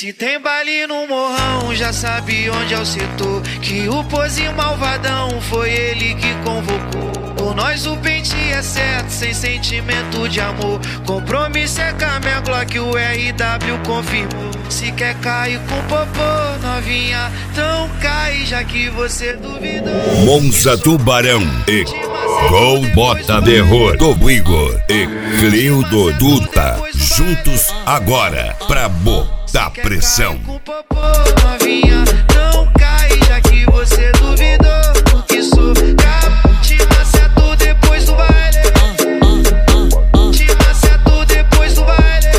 Se tem baile no morrão, já sabe onde é o setor. Que o pozinho malvadão foi ele que convocou. Com nós o pente é certo, sem sentimento de amor. Compromisso é com a minha Glock, o RW confirmou. Se quer cair com popô, novinha, então cai, já que você duvidou. Monza Tubarão e Gol Bota Terror do Igor e Cleudo Duta, juntos agora pra botar pressão. Com popô, novinha, não cai, já que você duvidou. Que sou capaz, te maceto depois do baile. Te maceto depois do baile.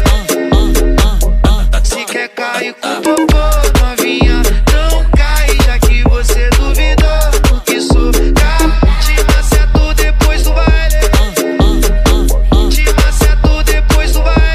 Se quer cair com popô, novinha, não cai, já que você duvidou. Que sou capaz, te maceto depois do baile. Te maceto depois do baile.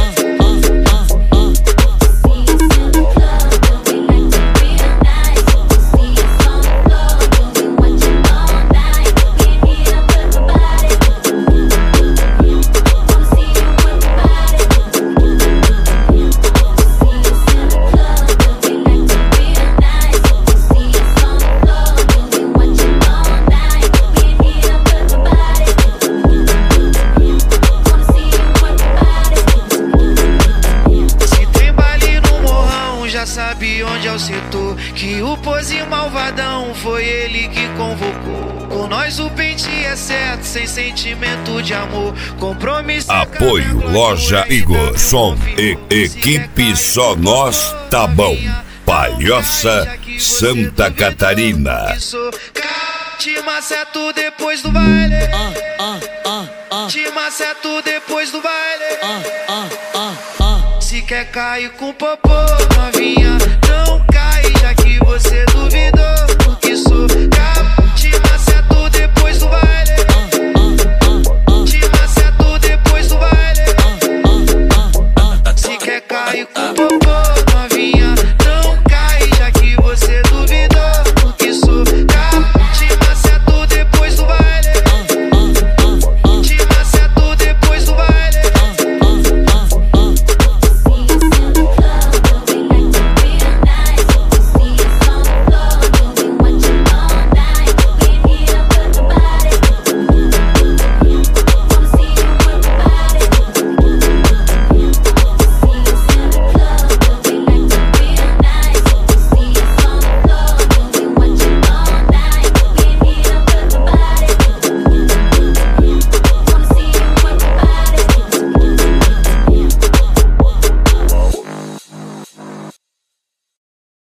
Sabe onde é o setor. Que o pozinho malvadão foi ele que convocou. Com nós o pente é certo, sem sentimento de amor. Compromisso. Apoio Loja Igor, som e equipe Só Nós Tá Bom. Palhoça, Santa Catarina. Te maceto depois do baile. Te maceto depois do baile. Se quer cair com popô, novinha, não cai, já que você duvidou. Que sou capaz, te maceto depois do baile. Te maceto depois do baile. Se quer cair com popô.